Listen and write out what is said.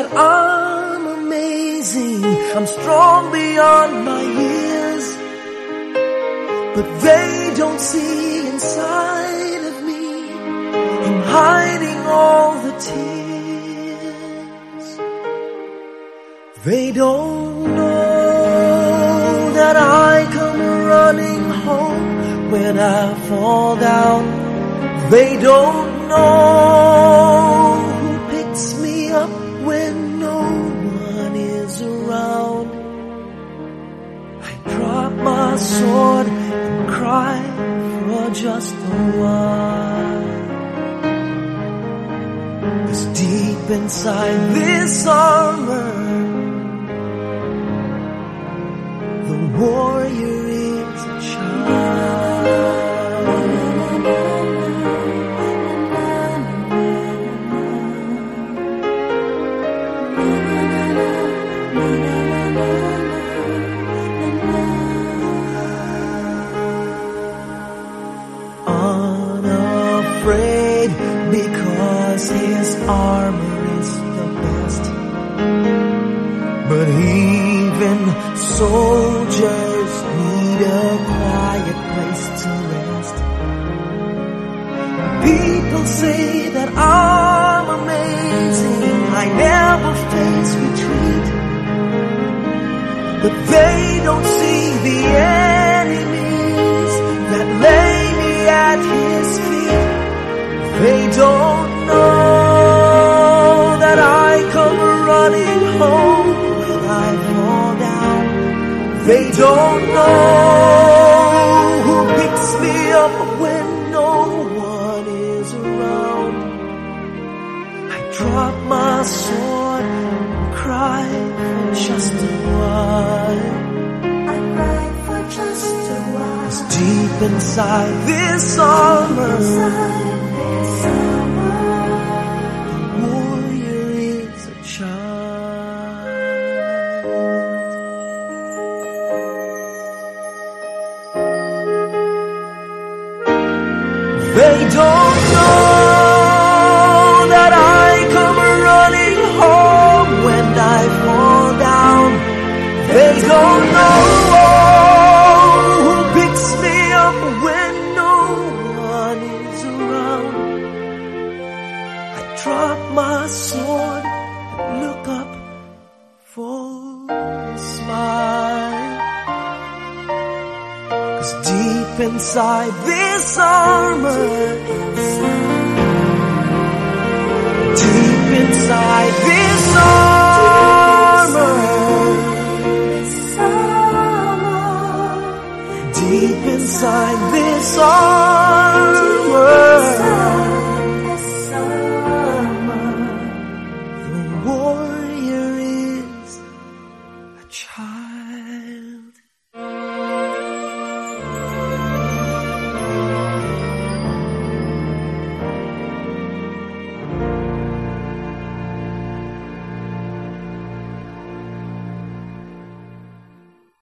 that I'm amazing, I'm strong beyond my years, but they don't see inside of me. I'm hiding all the tears. They don't know that I come running home when I fall down. They don't know who picks me up when no one is around. I drop my sword and cry for just a while. 'Cause deep inside this armor, the warrior is a child. Unafraid because his armor is the best, but even soldiers need a quiet place to rest. People say that I'm amazing, I never face retreat, but they don't see the enemies that lay me at his feet. They don't know that I come running home when I fall down. They don't know who picks me up when no one is around. I drop my sword and cry for just a while. I cry for just a while. 'Cause deep inside this armor, the warrior is a child. They don't know that I come running home when I fall down. They don't know who picks me up when no one is around. I drop my sword and look up for a smile. 'Cause deep inside this armor,